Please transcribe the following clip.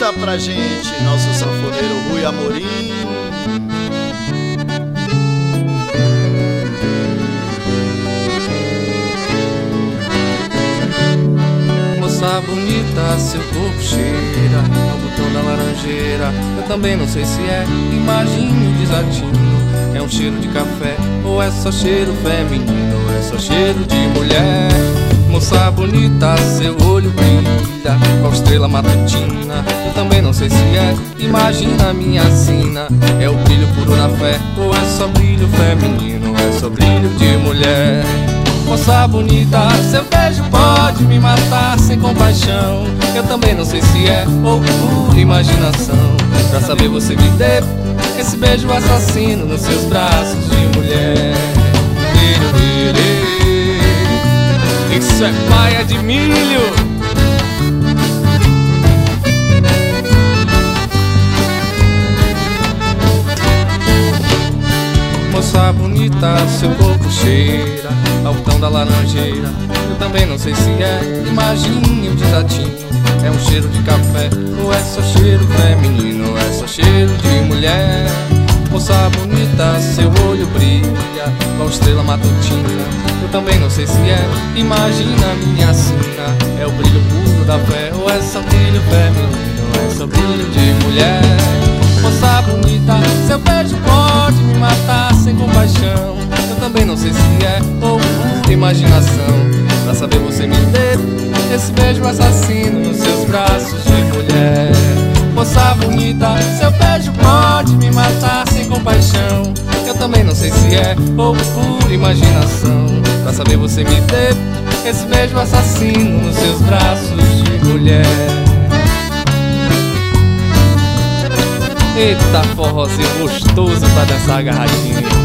Canta pra gente, nosso sanfoneiro Rui Amorim. Moça bonita, seu corpo cheira ao botão da laranjeira. Eu também não sei se é imagem ou desatino. É um cheiro de café ou é só cheiro feminino? Ou é só cheiro de mulher? Moça bonita, seu olho brilha qual estrela matutina. Eu também não sei se é imagina minha sina. É o brilho puro da fé ou é só brilho feminino? Ou é só brilho de mulher? Moça bonita, seu beijo pode me matar sem compaixão. Eu também não sei se é ou pura imaginação. Pra saber você me dê esse beijo assassino nos seus braços de mulher. Isso é paia de milho. Moça bonita, seu corpo cheira ao botão da laranjeira. Eu também não sei se é imagem ou desatino. É um cheiro de café ou é só cheiro feminino? Ou é só cheiro de mulher? Moça bonita, seu olho brilha qual estrela matutina. Eu também não sei se é imagina minha sina. É o brilho puro da fé ou é só brilho feminino? Ou é só brilho de mulher? Moça bonita, seu beijo pode me matar sem compaixão. Eu também não sei se é ou pura imaginação. Pra saber você me dê esse beijo assassino nos seus braços de mulher. Moça bonita, seu beijo pode me matar sem compaixão. Eu também não sei se é ou pura imaginação. Pra saber você me dê esse beijo assassino nos seus braços de mulher. Eita, forrozinho gostoso pra dançar agarradinho.